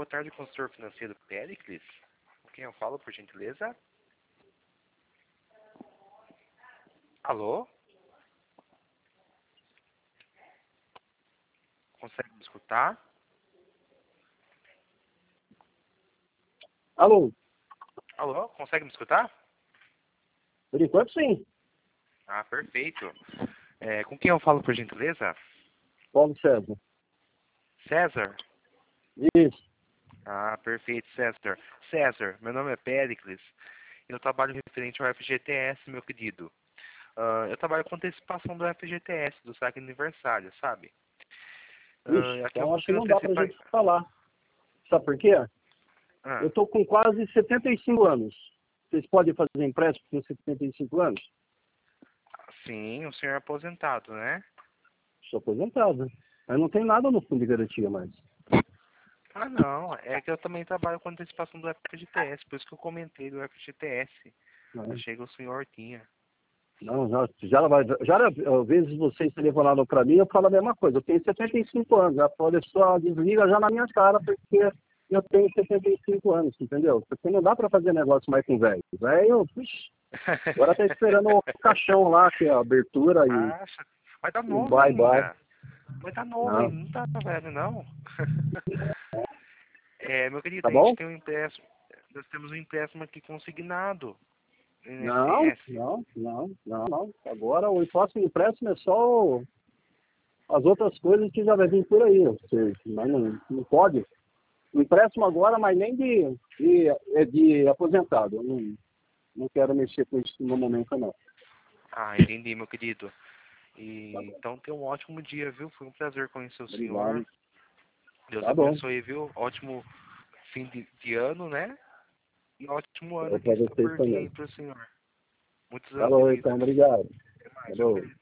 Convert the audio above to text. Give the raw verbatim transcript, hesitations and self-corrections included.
tarde, consultor financeiro Péricles. Com quem eu falo, por gentileza? Alô? Consegue me escutar? Alô? Alô? Consegue me escutar? Por enquanto, sim. Ah, perfeito. É, com quem eu falo, por gentileza? Paulo César. César? Isso. Ah, perfeito, César. César, meu nome é Péricles. Eu trabalho referente ao F G T S, meu querido. Ah, eu trabalho com antecipação do F G T S, do saque aniversário, sabe? Ixi, Ah, aqui eu então acho que consigo não dá pra antecipar... gente falar. Sabe por quê? Ah, Eu tô com quase setenta e cinco anos. Vocês podem fazer empréstimo com setenta e cinco anos? sim, o senhor é aposentado, né? Sou aposentado. Mas não tem nada no fundo de garantia mais. Ah, não. É que eu também trabalho com antecipação do F G T S, por isso que eu comentei do F G T S. Não, Achei que o senhor tinha. não, já, já, já, às vezes vocês telefonaram para mim, eu falo a mesma coisa. Eu tenho setenta e cinco anos. Já pode só desliga já na minha cara, porque eu tenho setenta e cinco anos, entendeu? Porque não dá para fazer negócio mais com velho. Velho, puxa, agora tá esperando o caixão lá, que é a abertura e Acha? Mas tá o novo bye-bye. ainda. Mas tá novo Não, ainda, não tá velho, não. É, meu querido, tá a gente bom? tem um empréstimo. Nós temos um empréstimo aqui consignado. Não, N S S. não, não, não, não. Agora o próximo empréstimo é só o- as outras coisas que já vai vir por aí. Você, mas não, não pode. O empréstimo agora, mas nem de, de, é de aposentado. Eu não, não quero mexer com isso no momento, não. Ah, entendi, meu querido. Tá E, bom. então tenha um ótimo dia, viu? Foi um prazer conhecer o senhor. Obrigado. Deus Tá bom. abençoe, viu? Ótimo fim de, de ano, né? E ótimo É ano que para está vocês por vir aí também. pro senhor. Muitos anos de Falou, vida. então. Obrigado. Até mais, meu Falou. querido.